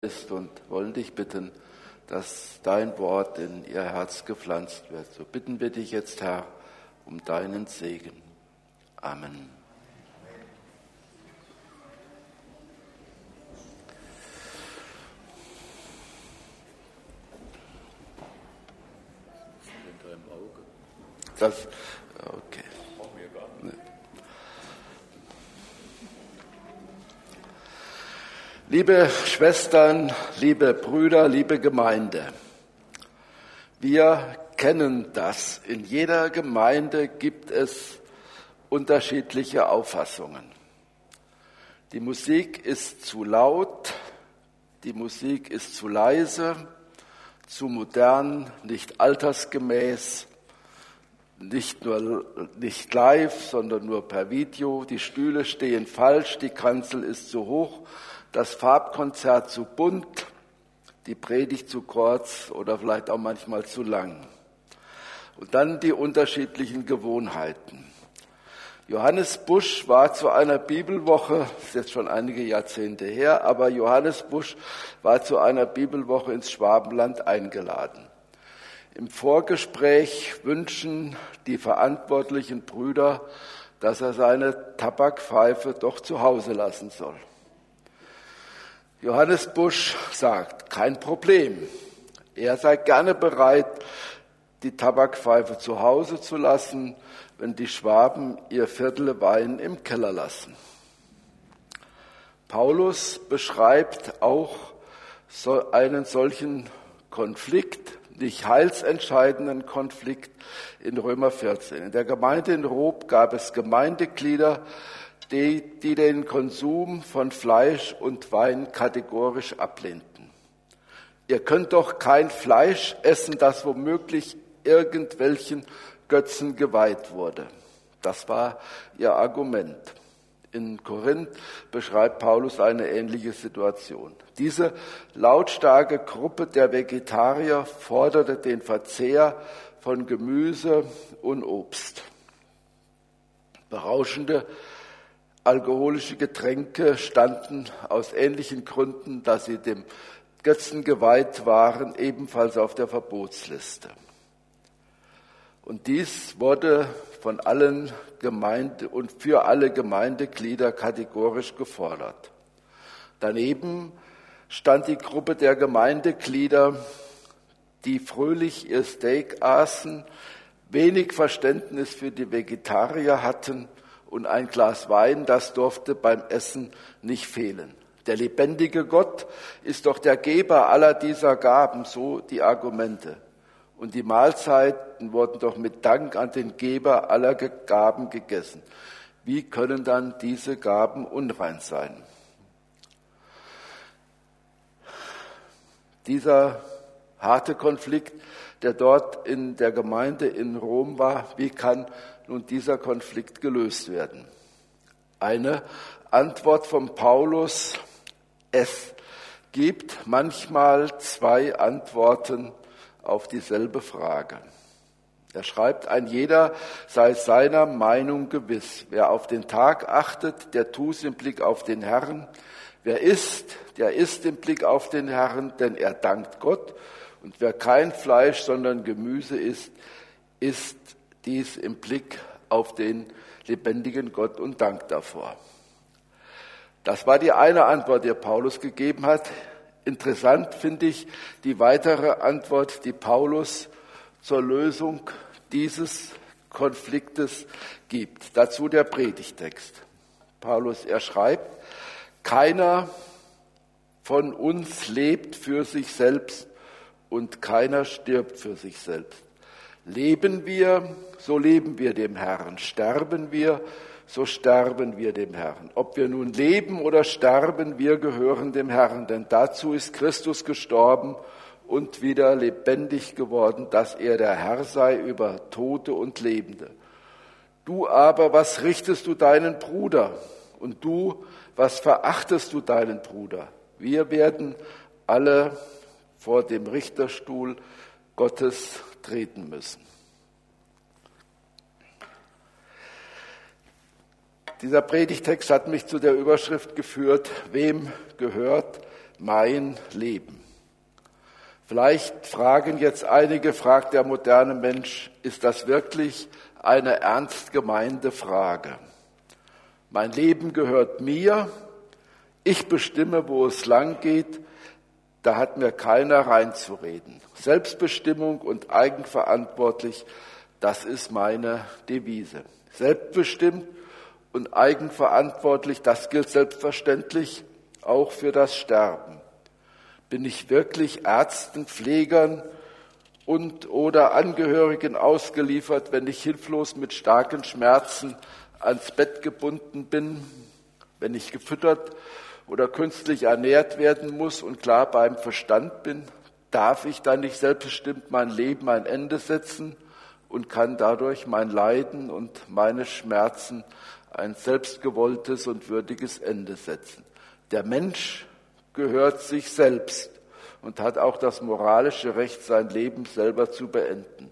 ist und wollen dich bitten, dass dein Wort in ihr Herz gepflanzt wird. So bitten wir dich jetzt, Herr, um deinen Segen. Amen. Das, okay. Liebe Schwestern, liebe Brüder, liebe Gemeinde, wir kennen das. In jeder Gemeinde gibt es unterschiedliche Auffassungen. Die Musik ist zu laut, die Musik ist zu leise, zu modern, nicht altersgemäß, nicht live, sondern nur per Video. Die Stühle stehen falsch, die Kanzel ist zu hoch, das Farbkonzert zu bunt, die Predigt zu kurz oder vielleicht auch manchmal zu lang. Und dann die unterschiedlichen Gewohnheiten. Johannes Busch war zu einer Bibelwoche, das ist jetzt schon einige Jahrzehnte her, aber Johannes Busch war zu einer Bibelwoche ins Schwabenland eingeladen. Im Vorgespräch wünschen die verantwortlichen Brüder, dass er seine Tabakpfeife doch zu Hause lassen soll. Johannes Busch sagt, kein Problem. Er sei gerne bereit, die Tabakpfeife zu Hause zu lassen, wenn die Schwaben ihr Viertel Wein im Keller lassen. Paulus beschreibt auch einen solchen Konflikt, nicht heilsentscheidenden Konflikt in Römer 14. In der Gemeinde in Rob gab es Gemeindeglieder, die den Konsum von Fleisch und Wein kategorisch ablehnten. Ihr könnt doch kein Fleisch essen, das womöglich irgendwelchen Götzen geweiht wurde. Das war ihr Argument. In Korinth beschreibt Paulus eine ähnliche Situation. Diese lautstarke Gruppe der Vegetarier forderte den Verzehr von Gemüse und Obst. Berauschende alkoholische Getränke standen aus ähnlichen Gründen, dass sie dem Götzen geweiht waren, ebenfalls auf der Verbotsliste. Und dies wurde von allen und für alle Gemeindeglieder kategorisch gefordert. Daneben stand die Gruppe der Gemeindeglieder, die fröhlich ihr Steak aßen, wenig Verständnis für die Vegetarier hatten und ein Glas Wein, das durfte beim Essen nicht fehlen. Der lebendige Gott ist doch der Geber aller dieser Gaben, so die Argumente. Und die Mahlzeiten wurden doch mit Dank an den Geber aller Gaben gegessen. Wie können dann diese Gaben unrein sein? Dieser harte Konflikt, der dort in der Gemeinde in Rom war, wie kann nun dieser Konflikt gelöst werden? Eine Antwort von Paulus: Es gibt manchmal zwei Antworten auf dieselbe Frage. Er schreibt, ein jeder sei seiner Meinung gewiss. Wer auf den Tag achtet, der tu's im Blick auf den Herrn. Wer isst, der isst im Blick auf den Herrn, denn er dankt Gott. Und wer kein Fleisch, sondern Gemüse isst, isst dies im Blick auf den lebendigen Gott und dankt davor. Das war die eine Antwort, die Paulus gegeben hat. Interessant finde ich die weitere Antwort, die Paulus zur Lösung dieses Konfliktes gibt. Dazu der Predigtext. Paulus, er schreibt, keiner von uns lebt für sich selbst und keiner stirbt für sich selbst. Leben wir, so leben wir dem Herrn. Sterben wir, so sterben wir dem Herrn. Ob wir nun leben oder sterben, wir gehören dem Herrn, denn dazu ist Christus gestorben und wieder lebendig geworden, dass er der Herr sei über Tote und Lebende. Du aber, was richtest du deinen Bruder? Und du, was verachtest du deinen Bruder? Wir werden alle vor dem Richterstuhl Gottes treten müssen. Dieser Predigtext hat mich zu der Überschrift geführt, wem gehört mein Leben. Vielleicht fragen jetzt einige, fragt der moderne Mensch, ist das wirklich eine ernst gemeinte Frage? Mein Leben gehört mir, ich bestimme, wo es lang geht, da hat mir keiner reinzureden. Selbstbestimmung und eigenverantwortlich, das ist meine Devise. Selbstbestimmt und eigenverantwortlich, das gilt selbstverständlich auch für das Sterben. Bin ich wirklich Ärzten, Pflegern und oder Angehörigen ausgeliefert, wenn ich hilflos mit starken Schmerzen ans Bett gebunden bin, wenn ich gefüttert oder künstlich ernährt werden muss und klar beim Verstand bin? Darf ich dann nicht selbstbestimmt mein Leben ein Ende setzen und kann dadurch mein Leiden und meine Schmerzen ein selbstgewolltes und würdiges Ende setzen? Der Mensch gehört sich selbst und hat auch das moralische Recht, sein Leben selber zu beenden.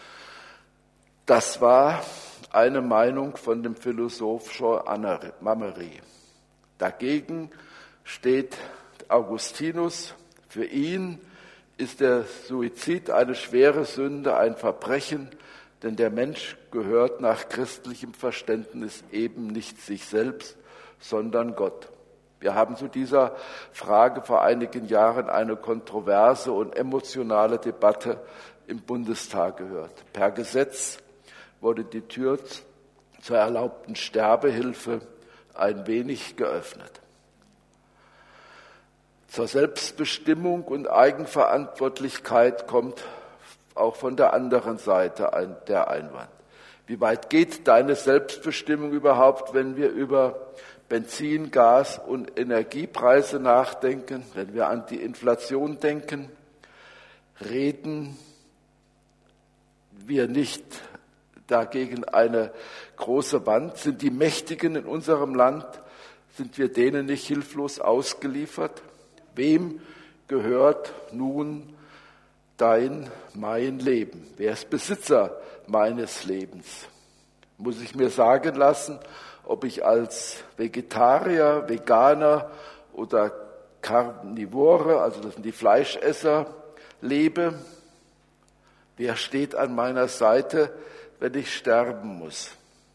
Das war eine Meinung von dem Philosoph Jean Mamery. Dagegen steht Augustinus. Für ihn ist der Suizid eine schwere Sünde, ein Verbrechen, denn der Mensch gehört nach christlichem Verständnis eben nicht sich selbst, sondern Gott. Wir haben zu dieser Frage vor einigen Jahren eine kontroverse und emotionale Debatte im Bundestag gehört. Per Gesetz wurde die Tür zur erlaubten Sterbehilfe ein wenig geöffnet. Zur Selbstbestimmung und Eigenverantwortlichkeit kommt auch von der anderen Seite der Einwand. Wie weit geht deine Selbstbestimmung überhaupt, wenn wir über Benzin, Gas und Energiepreise nachdenken, wenn wir an die Inflation denken? Reden wir nicht dagegen eine große Wand? Sind die Mächtigen in unserem Land, sind wir denen nicht hilflos ausgeliefert? Wem gehört nun mein Leben? Wer ist Besitzer meines Lebens? Muss ich mir sagen lassen, ob ich als Vegetarier, Veganer oder Karnivore, also das sind die Fleischesser, lebe? Wer steht an meiner Seite, wenn ich sterben muss?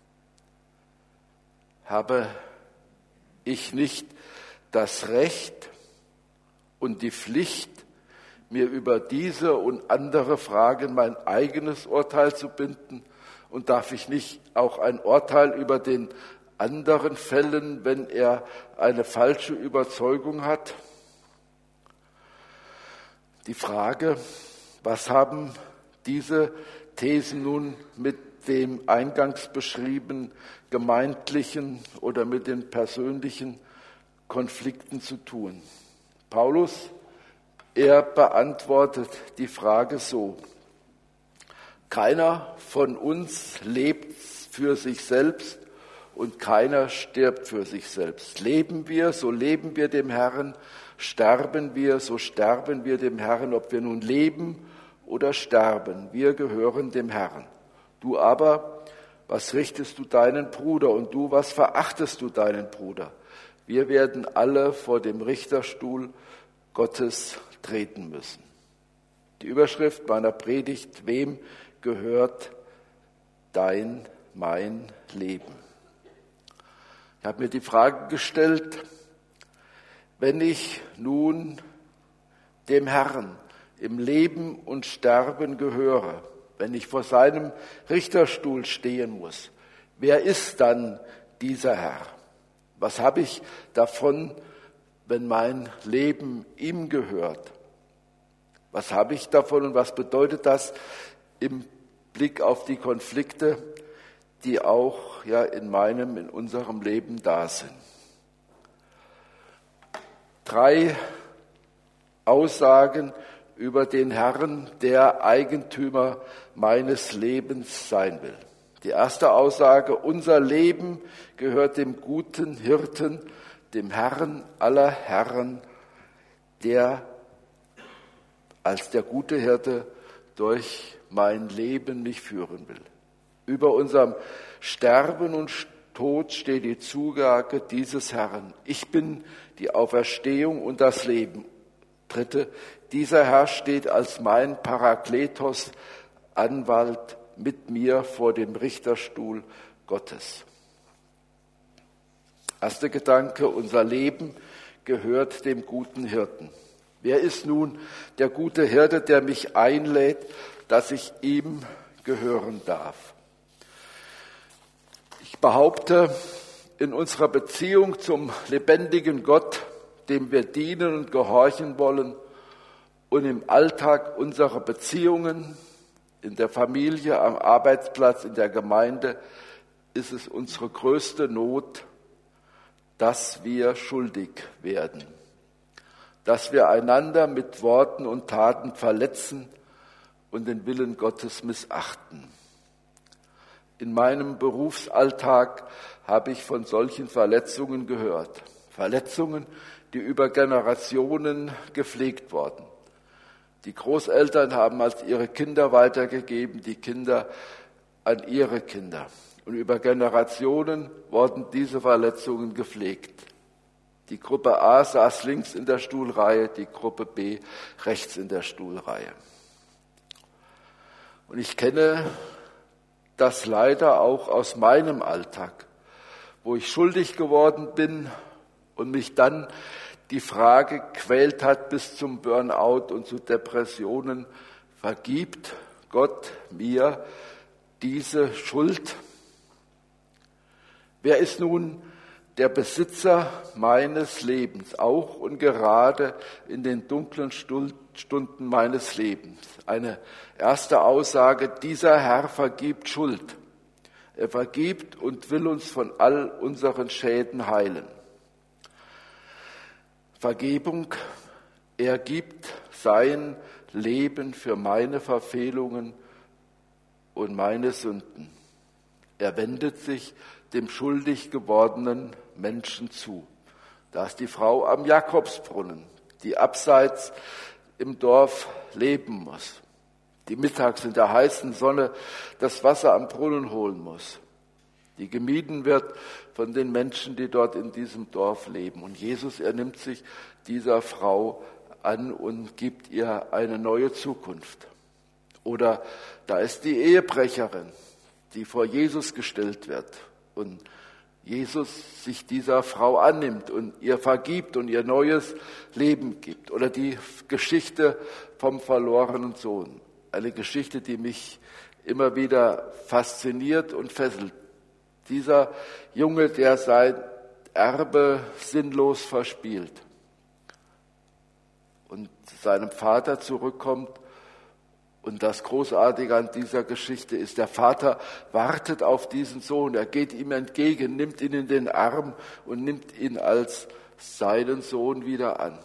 Habe ich nicht das Recht und die Pflicht, mir über diese und andere Fragen mein eigenes Urteil zu binden? Und darf ich nicht auch ein Urteil über den anderen fällen, wenn er eine falsche Überzeugung hat? Die Frage, was haben diese Thesen nun mit dem eingangs beschriebenen gemeindlichen oder mit den persönlichen Konflikten zu tun? Paulus, er beantwortet die Frage so: Keiner von uns lebt für sich selbst und keiner stirbt für sich selbst. Leben wir, so leben wir dem Herrn. Sterben wir, so sterben wir dem Herrn. Ob wir nun leben oder sterben, wir gehören dem Herrn. Du aber, was richtest du deinen Bruder? Und du, was verachtest du deinen Bruder? Wir werden alle vor dem Richterstuhl Gottes treten müssen. Die Überschrift meiner Predigt: Wem gehört mein Leben? Ich habe mir die Frage gestellt, wenn ich nun dem Herrn im Leben und Sterben gehöre, wenn ich vor seinem Richterstuhl stehen muss, wer ist dann dieser Herr? Was habe ich davon, wenn mein Leben ihm gehört? Was habe ich davon und was bedeutet das im Blick auf die Konflikte, die auch in unserem Leben da sind? 3 Aussagen über den Herrn, der Eigentümer meines Lebens sein will. Die erste Aussage: Unser Leben gehört dem guten Hirten, dem Herrn aller Herren, der als der gute Hirte durch mein Leben mich führen will. Über unserem Sterben und Tod steht die Zusage dieses Herrn. Ich bin die Auferstehung und das Leben. 3. Dieser Herr steht als mein Parakletos, Anwalt mit mir vor dem Richterstuhl Gottes. Erster Gedanke, unser Leben gehört dem guten Hirten. Wer ist nun der gute Hirte, der mich einlädt, dass ich ihm gehören darf? Ich behaupte, in unserer Beziehung zum lebendigen Gott, dem wir dienen und gehorchen wollen, und im Alltag unserer Beziehungen, in der Familie, am Arbeitsplatz, in der Gemeinde, ist es unsere größte Not, dass wir schuldig werden, dass wir einander mit Worten und Taten verletzen und den Willen Gottes missachten. In meinem Berufsalltag habe ich von solchen Verletzungen gehört. Verletzungen, die über Generationen gepflegt wurden. Die Großeltern haben als ihre Kinder weitergegeben, die Kinder an ihre Kinder. Und über Generationen wurden diese Verletzungen gepflegt. Die Gruppe A saß links in der Stuhlreihe, die Gruppe B rechts in der Stuhlreihe. Und ich kenne das leider auch aus meinem Alltag, wo ich schuldig geworden bin und mich dann die Frage quält hat bis zum Burnout und zu Depressionen, vergibt Gott mir diese Schuld? Wer ist nun der Besitzer meines Lebens, auch und gerade in den dunklen Stunden meines Lebens? Eine erste Aussage, dieser Herr vergibt Schuld. Er vergibt und will uns von all unseren Schäden heilen. Vergebung, er gibt sein Leben für meine Verfehlungen und meine Sünden. Er wendet sich dem schuldig gewordenen Menschen zu. Da ist die Frau am Jakobsbrunnen, die abseits im Dorf leben muss, die mittags in der heißen Sonne das Wasser am Brunnen holen muss, die gemieden wird von den Menschen, die dort in diesem Dorf leben. Und Jesus, er nimmt sich dieser Frau an und gibt ihr eine neue Zukunft. Oder da ist die Ehebrecherin, die vor Jesus gestellt wird und Jesus sich dieser Frau annimmt und ihr vergibt und ihr neues Leben gibt. Oder die Geschichte vom verlorenen Sohn. Eine Geschichte, die mich immer wieder fasziniert und fesselt. Dieser Junge, der sein Erbe sinnlos verspielt und seinem Vater zurückkommt. Und das Großartige an dieser Geschichte ist, der Vater wartet auf diesen Sohn. Er geht ihm entgegen, nimmt ihn in den Arm und nimmt ihn als seinen Sohn wieder an.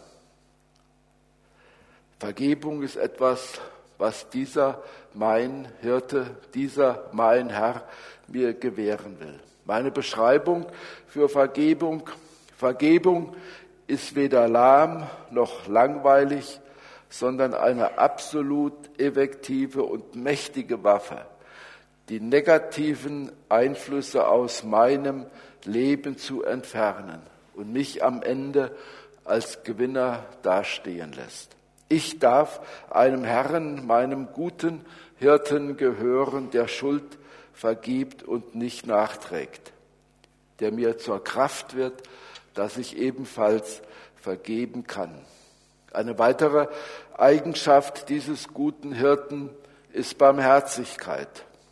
Vergebung ist etwas, was dieser mein Hirte, dieser mein Herr mir gewähren will. Meine Beschreibung für Vergebung: Vergebung ist weder lahm noch langweilig, sondern eine absolut effektive und mächtige Waffe, die negativen Einflüsse aus meinem Leben zu entfernen und mich am Ende als Gewinner dastehen lässt. Ich darf einem Herrn, meinem guten Hirten gehören, der Schuld vergibt und nicht nachträgt, der mir zur Kraft wird, dass ich ebenfalls vergeben kann. Eine weitere Eigenschaft dieses guten Hirten ist Barmherzigkeit.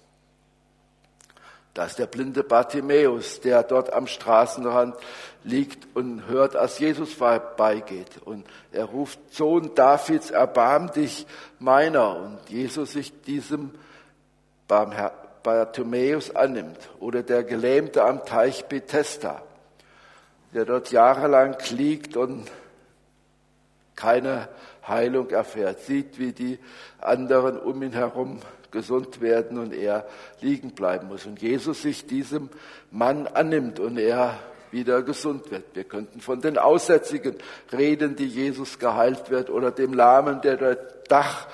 Da ist der blinde Bartimäus, der dort am Straßenrand liegt und hört, als Jesus vorbeigeht. Und er ruft: Sohn Davids, erbarm dich meiner. Und Jesus sich diesem Bartimäus annimmt. Oder der Gelähmte am Teich Bethesda, der dort jahrelang liegt und keine Heilung erfährt, sieht, wie die anderen um ihn herum gesund werden und er liegen bleiben muss. Und Jesus sich diesem Mann annimmt und er wieder gesund wird. Wir könnten von den Aussätzigen reden, die Jesus geheilt wird, oder dem Lahmen, der das Dach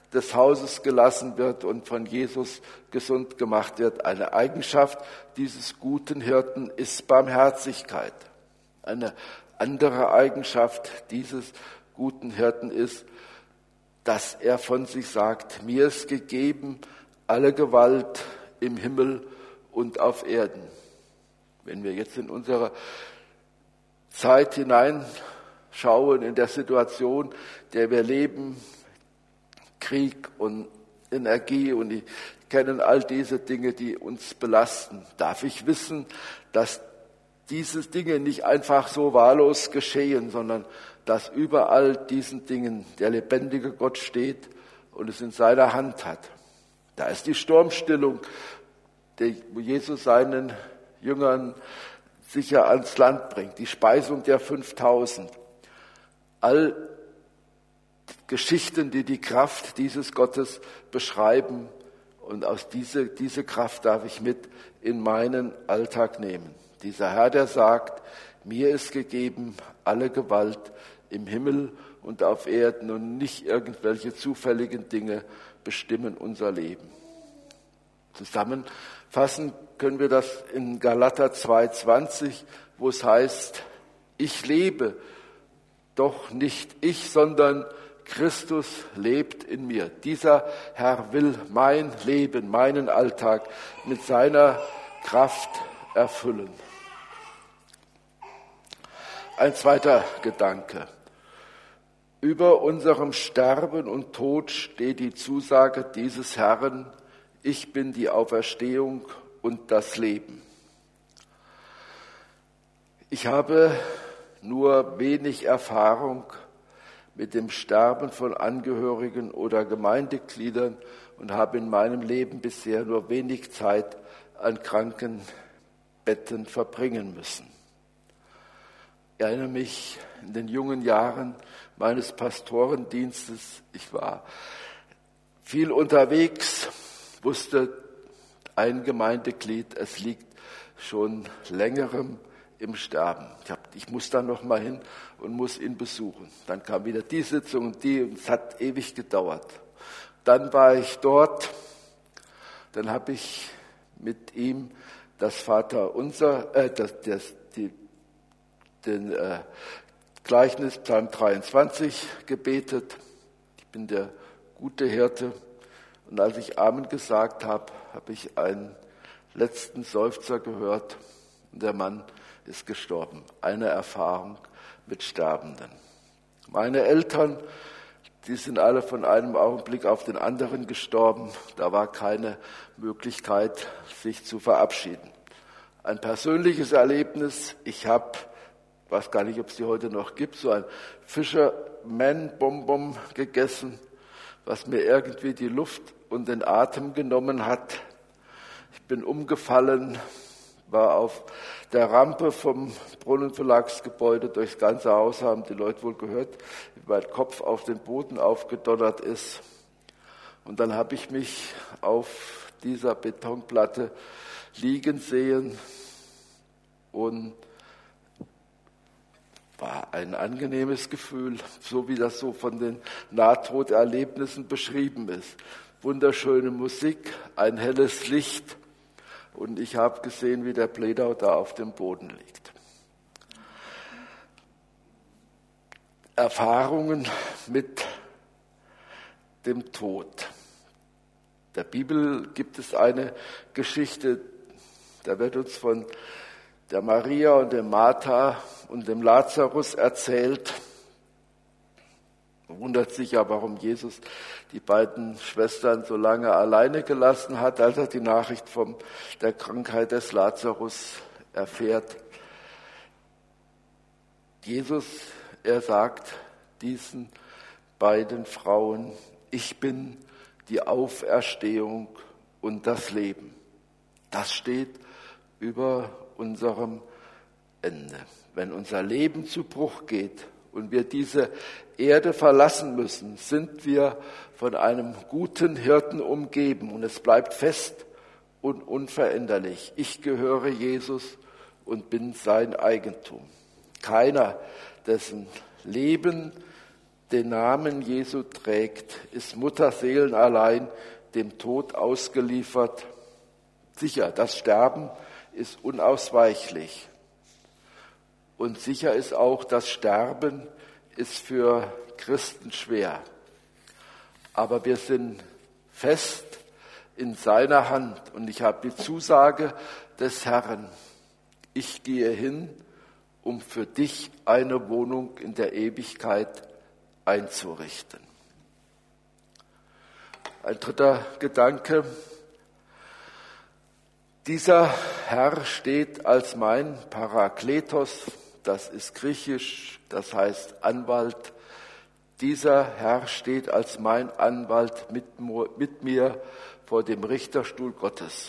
des Hauses gelassen wird und von Jesus gesund gemacht wird. Eine Eigenschaft dieses guten Hirten ist Barmherzigkeit. Eine andere Eigenschaft dieses guten Hirten ist, dass er von sich sagt, mir ist gegeben alle Gewalt im Himmel und auf Erden. Wenn wir jetzt in unsere Zeit hineinschauen, in der Situation, in der wir leben, Krieg und Energie, und ich kenne all diese Dinge, die uns belasten, darf ich wissen, dass diese Dinge nicht einfach so wahllos geschehen, sondern dass über all diesen Dingen der lebendige Gott steht und es in seiner Hand hat. Da ist die Sturmstillung, wo Jesus seinen Jüngern sicher ans Land bringt, die Speisung der 5000. All Geschichten, die die Kraft dieses Gottes beschreiben, und aus diese Kraft darf ich mit in meinen Alltag nehmen. Dieser Herr, der sagt, mir ist gegeben alle Gewalt im Himmel und auf Erden, und nicht irgendwelche zufälligen Dinge bestimmen unser Leben. Zusammenfassen können wir das in Galater 2,20, wo es heißt, ich lebe, doch nicht ich, sondern Christus lebt in mir. Dieser Herr will mein Leben, meinen Alltag mit seiner Kraft erfüllen. Ein zweiter Gedanke. Über unserem Sterben und Tod steht die Zusage dieses Herrn, ich bin die Auferstehung und das Leben. Ich habe nur wenig Erfahrung mit dem Sterben von Angehörigen oder Gemeindegliedern und habe in meinem Leben bisher nur wenig Zeit an Krankenbetten verbringen müssen. Ich erinnere mich in den jungen Jahren meines Pastorendienstes, ich war viel unterwegs, wusste ein Gemeindeglied, es liegt schon längerem im Sterben. Ich muss da noch mal hin und muss ihn besuchen. Dann kam wieder die Sitzung und die, und es hat ewig gedauert. Dann war ich dort, dann habe ich mit ihm das Vaterunser, den Gleichnis Psalm 23 gebetet. Ich bin der gute Hirte. Und als ich Amen gesagt habe, habe ich einen letzten Seufzer gehört und der Mann ist gestorben. Eine Erfahrung mit Sterbenden. Meine Eltern, die sind alle von einem Augenblick auf den anderen gestorben. Da war keine Möglichkeit, sich zu verabschieden. Ein persönliches Erlebnis. Ich habe, weiß gar nicht, ob es die heute noch gibt, so ein Fisherman-Bonbon gegessen, was mir irgendwie die Luft und den Atem genommen hat. Ich bin umgefallen, war auf der Rampe vom Brunnenverlagsgebäude durchs ganze Haus, haben die Leute wohl gehört, wie mein Kopf auf den Boden aufgedonnert ist. Und dann habe ich mich auf dieser Betonplatte liegen sehen und war ein angenehmes Gefühl, so wie das so von den Nahtoderlebnissen beschrieben ist. Wunderschöne Musik, ein helles Licht und ich habe gesehen, wie der Bledau da auf dem Boden liegt. Erfahrungen mit dem Tod. In der Bibel gibt es eine Geschichte, da wird uns von der Maria und dem Martha und dem Lazarus erzählt. Man wundert sich ja, warum Jesus die beiden Schwestern so lange alleine gelassen hat, als er die Nachricht von der Krankheit des Lazarus erfährt. Jesus, er sagt diesen beiden Frauen, ich bin die Auferstehung und das Leben. Das steht über unserem Ende. Wenn unser Leben zu Bruch geht und wir diese Erde verlassen müssen, sind wir von einem guten Hirten umgeben und es bleibt fest und unveränderlich. Ich gehöre Jesus und bin sein Eigentum. Keiner, dessen Leben den Namen Jesu trägt, ist mutterseelenallein dem Tod ausgeliefert. Sicher, das Sterben ist unausweichlich. Und sicher ist auch, das Sterben ist für Christen schwer. Aber wir sind fest in seiner Hand und ich habe die Zusage des Herrn. Ich gehe hin, um für dich eine Wohnung in der Ewigkeit einzurichten. Ein dritter Gedanke. Dieser Herr steht als mein Parakletos, das ist griechisch, das heißt Anwalt. Dieser Herr steht als mein Anwalt mit mir vor dem Richterstuhl Gottes.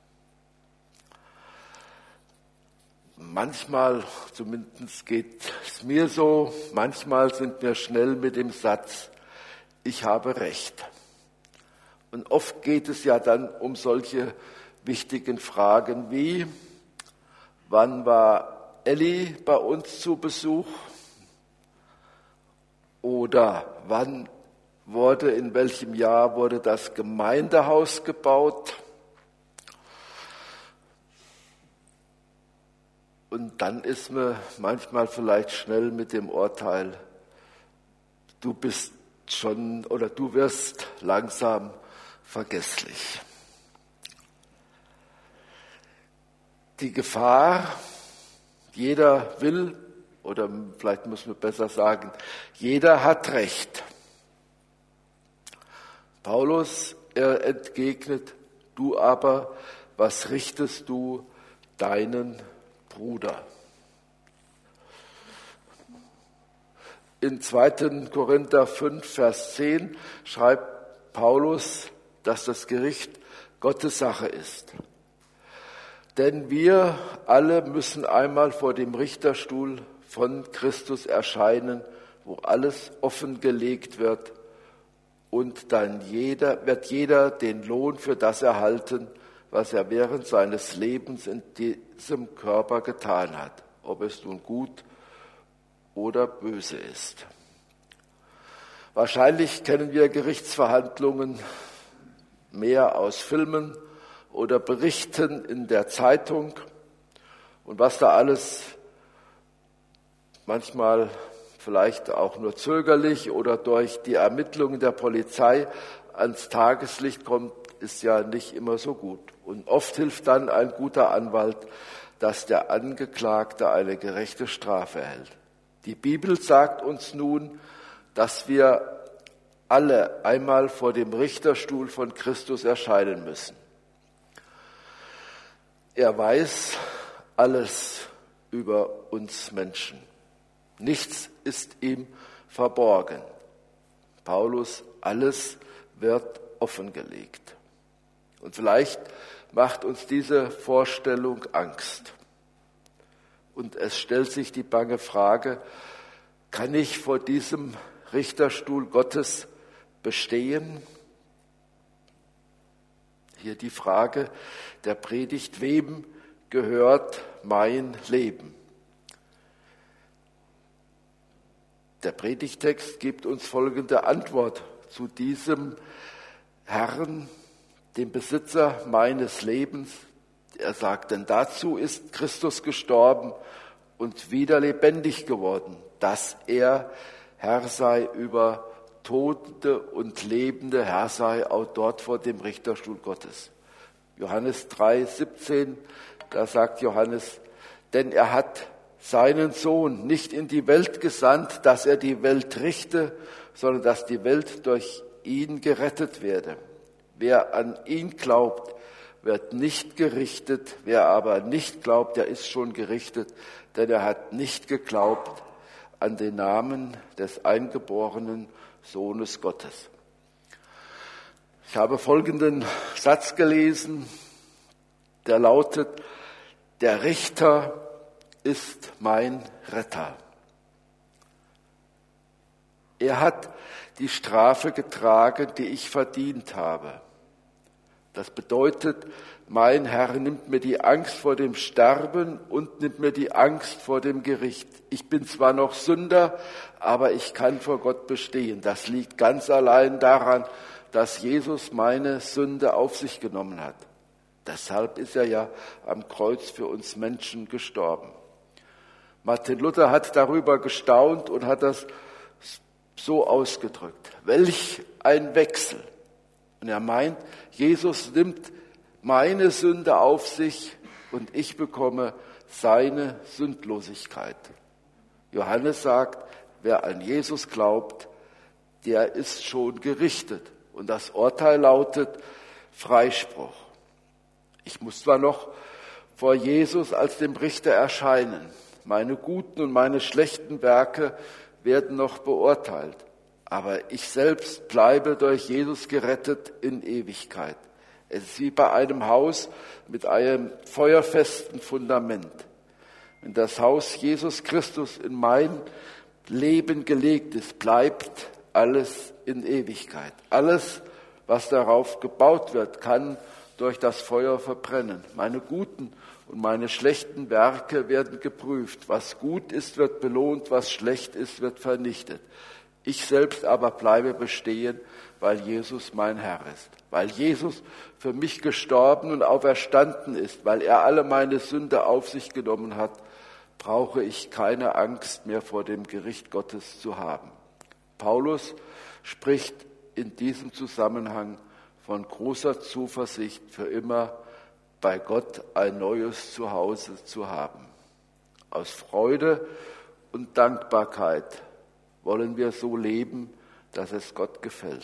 Manchmal, zumindest geht es mir so, manchmal sind wir schnell mit dem Satz, ich habe Recht. Und oft geht es ja dann um solche wichtigen Fragen wie, wann war Elli bei uns zu Besuch? Oder wann in welchem Jahr wurde das Gemeindehaus gebaut? Und dann ist man manchmal vielleicht schnell mit dem Urteil, du bist schon oder du wirst langsam vergesslich. Die Gefahr, jeder will, oder vielleicht muss man besser sagen, jeder hat Recht. Paulus, er entgegnet, du aber, was richtest du deinen Bruder? In 2. Korinther 5, Vers 10 schreibt Paulus, dass das Gericht Gottes Sache ist. Denn wir alle müssen einmal vor dem Richterstuhl von Christus erscheinen, wo alles offengelegt wird. Und dann wird jeder den Lohn für das erhalten, was er während seines Lebens in diesem Körper getan hat, ob es nun gut oder böse ist. Wahrscheinlich kennen wir Gerichtsverhandlungen mehr aus Filmen oder Berichten in der Zeitung und was da alles manchmal vielleicht auch nur zögerlich oder durch die Ermittlungen der Polizei ans Tageslicht kommt, ist ja nicht immer so gut. Und oft hilft dann ein guter Anwalt, dass der Angeklagte eine gerechte Strafe erhält. Die Bibel sagt uns nun, dass wir alle einmal vor dem Richterstuhl von Christus erscheinen müssen. Er weiß alles über uns Menschen. Nichts ist ihm verborgen. Paulus, alles wird offengelegt. Und vielleicht macht uns diese Vorstellung Angst. Und es stellt sich die bange Frage, kann ich vor diesem Richterstuhl Gottes bestehen? Hier die Frage der Predigt, wem gehört mein Leben? Der Predigtext gibt uns folgende Antwort zu diesem Herrn, dem Besitzer meines Lebens. Er sagt, denn dazu ist Christus gestorben und wieder lebendig geworden, dass er Herr sei über Tote und Lebende, Herr sei auch dort vor dem Richterstuhl Gottes. Johannes 3,17, da sagt Johannes, denn er hat seinen Sohn nicht in die Welt gesandt, dass er die Welt richte, sondern dass die Welt durch ihn gerettet werde. Wer an ihn glaubt, wird nicht gerichtet. Wer aber nicht glaubt, der ist schon gerichtet, denn er hat nicht geglaubt an den Namen des eingeborenen Sohnes Gottes. Ich habe folgenden Satz gelesen, der lautet, der Richter ist mein Retter. Er hat die Strafe getragen, die ich verdient habe. Das bedeutet, mein Herr nimmt mir die Angst vor dem Sterben und nimmt mir die Angst vor dem Gericht. Ich bin zwar noch Sünder, aber ich kann vor Gott bestehen. Das liegt ganz allein daran, dass Jesus meine Sünde auf sich genommen hat. Deshalb ist er ja am Kreuz für uns Menschen gestorben. Martin Luther hat darüber gestaunt und hat das so ausgedrückt. Welch ein Wechsel! Und er meint, Jesus nimmt meine Sünde auf sich und ich bekomme seine Sündlosigkeit. Johannes sagt, wer an Jesus glaubt, der ist schon gerichtet. Und das Urteil lautet Freispruch. Ich muss zwar noch vor Jesus als dem Richter erscheinen. Meine guten und meine schlechten Werke werden noch beurteilt. Aber ich selbst bleibe durch Jesus gerettet in Ewigkeit. Es ist wie bei einem Haus mit einem feuerfesten Fundament. Wenn das Haus Jesus Christus in mein Leben gelegt ist, bleibt alles in Ewigkeit. Alles, was darauf gebaut wird, kann durch das Feuer verbrennen. Meine guten und meine schlechten Werke werden geprüft. Was gut ist, wird belohnt, was schlecht ist, wird vernichtet. Ich selbst aber bleibe bestehen, weil Jesus mein Herr ist. Weil Jesus für mich gestorben und auferstanden ist, weil er alle meine Sünde auf sich genommen hat, brauche ich keine Angst mehr vor dem Gericht Gottes zu haben. Paulus spricht in diesem Zusammenhang von großer Zuversicht, für immer bei Gott ein neues Zuhause zu haben. Aus Freude und Dankbarkeit wollen wir so leben, dass es Gott gefällt.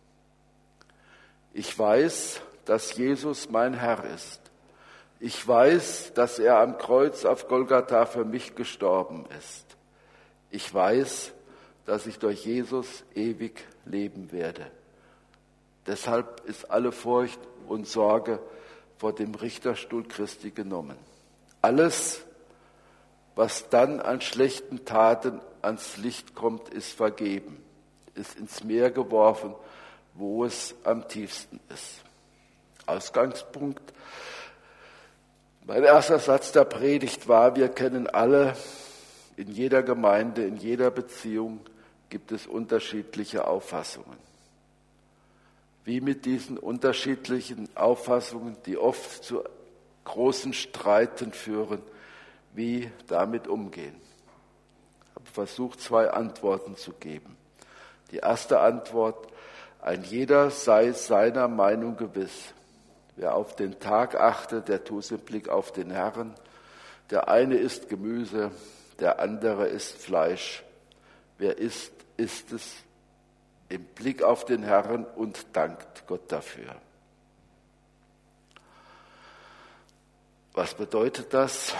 Ich weiß, dass Jesus mein Herr ist. Ich weiß, dass er am Kreuz auf Golgatha für mich gestorben ist. Ich weiß, dass ich durch Jesus ewig leben werde. Deshalb ist alle Furcht und Sorge vor dem Richterstuhl Christi genommen. Alles, was dann an schlechten Taten ans Licht kommt, ist vergeben, ist ins Meer geworfen, wo es am tiefsten ist. Ausgangspunkt. Mein erster Satz der Predigt war, wir kennen alle, in jeder Gemeinde, in jeder Beziehung gibt es unterschiedliche Auffassungen. Wie mit diesen unterschiedlichen Auffassungen, die oft zu großen Streiten führen, wie damit umgehen. Ich habe versucht, 2 Antworten zu geben. Die erste Antwort, ein jeder sei seiner Meinung gewiss. Wer auf den Tag achtet, der tut es im Blick auf den Herrn. Der eine isst Gemüse, der andere isst Fleisch. Wer isst, isst es im Blick auf den Herrn und dankt Gott dafür. Was bedeutet das?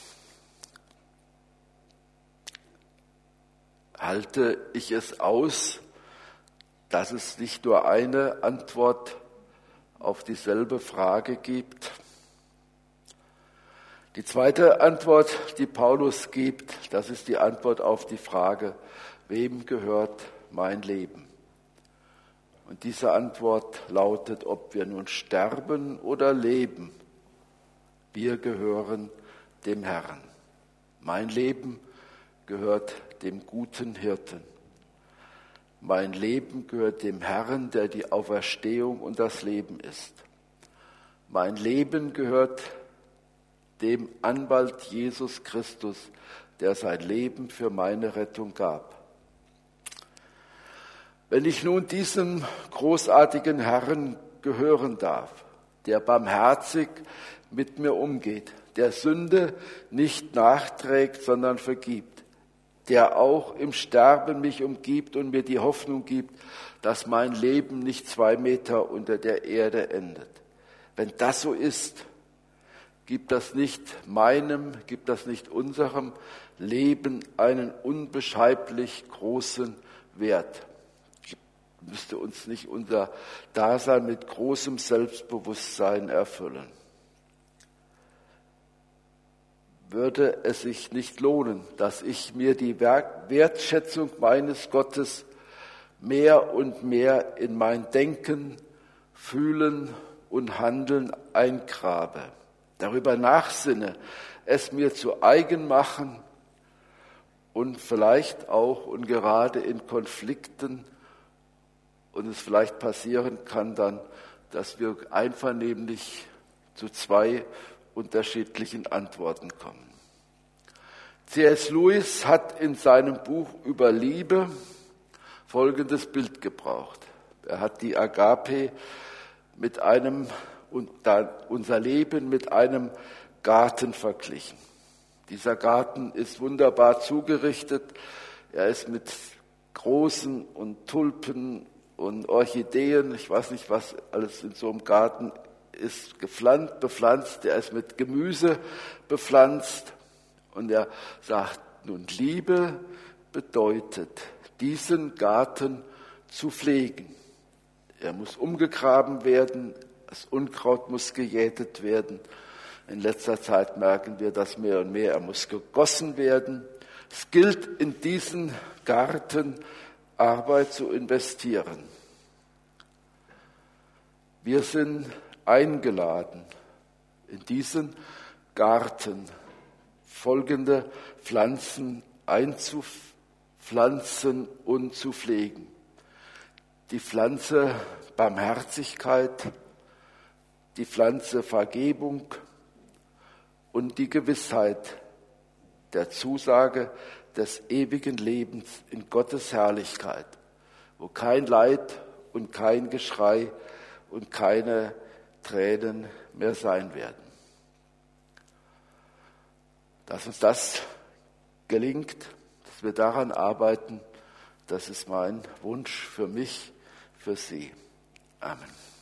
Halte ich es aus, dass es nicht nur eine Antwort auf dieselbe Frage gibt? Die zweite Antwort, die Paulus gibt, das ist die Antwort auf die Frage, wem gehört mein Leben? Und diese Antwort lautet, ob wir nun sterben oder leben, wir gehören dem Herrn. Mein Leben gehört dem guten Hirten. Mein Leben gehört dem Herrn, der die Auferstehung und das Leben ist. Mein Leben gehört dem Anwalt Jesus Christus, der sein Leben für meine Rettung gab. Wenn ich nun diesem großartigen Herrn gehören darf, der barmherzig mit mir umgeht, der Sünde nicht nachträgt, sondern vergibt, der auch im Sterben mich umgibt und mir die Hoffnung gibt, dass mein Leben nicht 2 Meter unter der Erde endet. Wenn das so ist, gibt das nicht unserem Leben einen unbeschreiblich großen Wert. Müsste uns nicht unser Dasein mit großem Selbstbewusstsein erfüllen. Würde es sich nicht lohnen, dass ich mir die Wertschätzung meines Gottes mehr und mehr in mein Denken, Fühlen und Handeln eingrabe, darüber nachsinne, es mir zu eigen machen und vielleicht auch und gerade in Konflikten und es vielleicht passieren kann dann, dass wir einvernehmlich zu zwei unterschiedlichen Antworten kommen. C.S. Lewis hat in seinem Buch über Liebe folgendes Bild gebraucht. Er hat die Agape mit unser Leben mit einem Garten verglichen. Dieser Garten ist wunderbar zugerichtet. Er ist mit Rosen und Tulpen und Orchideen, ich weiß nicht, was alles in so einem Garten ist, bepflanzt. Er ist mit Gemüse bepflanzt. Und er sagt, nun, Liebe bedeutet, diesen Garten zu pflegen. Er muss umgegraben werden, das Unkraut muss gejätet werden. In letzter Zeit merken wir das mehr und mehr, er muss gegossen werden. Es gilt, in diesen Garten Arbeit zu investieren. Wir sind eingeladen, in diesen Garten folgende Pflanzen einzupflanzen und zu pflegen. Die Pflanze Barmherzigkeit, die Pflanze Vergebung und die Gewissheit der Zusage des ewigen Lebens in Gottes Herrlichkeit, wo kein Leid und kein Geschrei und keine Tränen mehr sein werden. Dass uns das gelingt, dass wir daran arbeiten, das ist mein Wunsch für mich, für Sie. Amen.